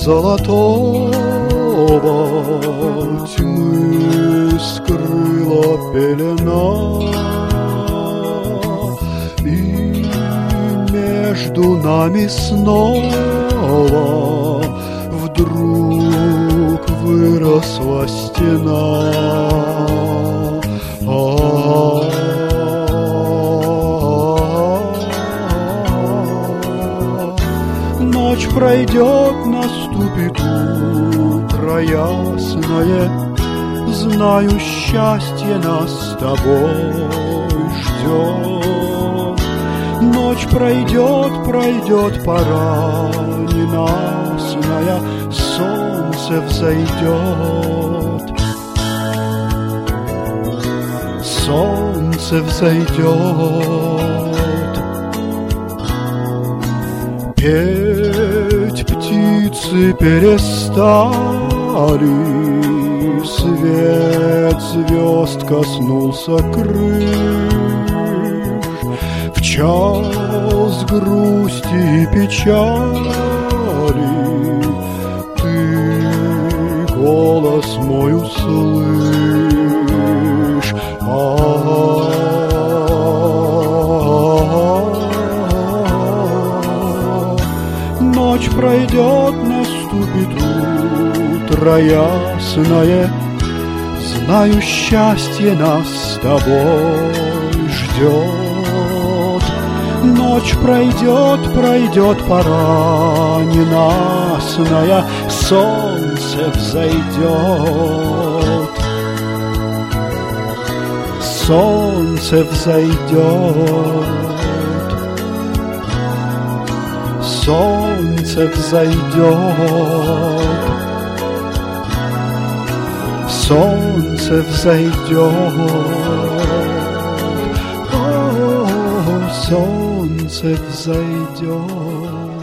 золотого тьмы скрыла пелена, и между нами снова вдруг выросла стена. Ночь пройдет, наступит утро ясное, знаю, счастье нас с тобой ждет. Ночь пройдет, пройдет пора ненастная, солнце взойдет. Солнце взойдет. Петь птицы перестали, свет звезд коснулся крыш. В час грусти и печали ты голос мой услышь. Ночь пройдет, наступит утро ясное, знаю, счастье нас с тобой ждет. Ночь пройдет, пройдет пора ненастная, солнце взойдет. Солнце взойдет. Солнце взойдет. Солнце взойдет. О, солнце взойдет.